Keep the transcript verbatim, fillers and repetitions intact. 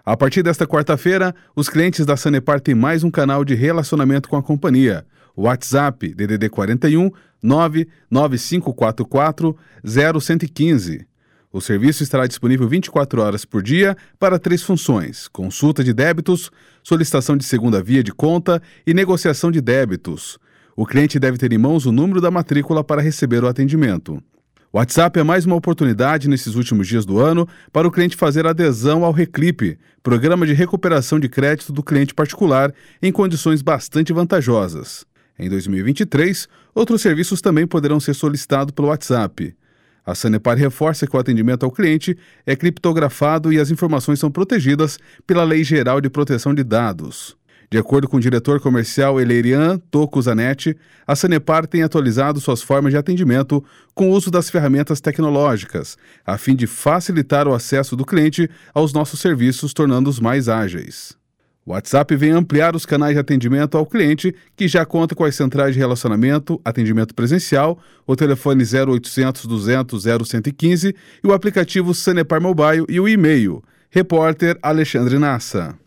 A partir desta quarta-feira, os clientes da Sanepar têm mais um canal de relacionamento com a companhia. O WhatsApp D D D quarenta e um, nove nove cinco quatro quatro, zero um um cinco. O serviço estará disponível vinte e quatro horas por dia para três funções: consulta de débitos, solicitação de segunda via de conta e negociação de débitos. O cliente deve ter em mãos o número da matrícula para receber o atendimento. O WhatsApp é mais uma oportunidade nesses últimos dias do ano para o cliente fazer adesão ao Reclip, programa de recuperação de crédito do cliente particular, em condições bastante vantajosas. Em dois mil e vinte e três, outros serviços também poderão ser solicitados pelo WhatsApp. A Sanepar reforça que o atendimento ao cliente é criptografado e as informações são protegidas pela Lei Geral de Proteção de Dados. De acordo com o diretor comercial Elerian Tocco Zanetti, a Sanepar tem atualizado suas formas de atendimento com o uso das ferramentas tecnológicas, a fim de facilitar o acesso do cliente aos nossos serviços, tornando-os mais ágeis. O WhatsApp vem ampliar os canais de atendimento ao cliente, que já conta com as centrais de relacionamento, atendimento presencial, o telefone zero oitocentos, duzentos, zero um um cinco e o aplicativo Sanepar Mobile e o e-mail. Repórter Alexandre Nassa.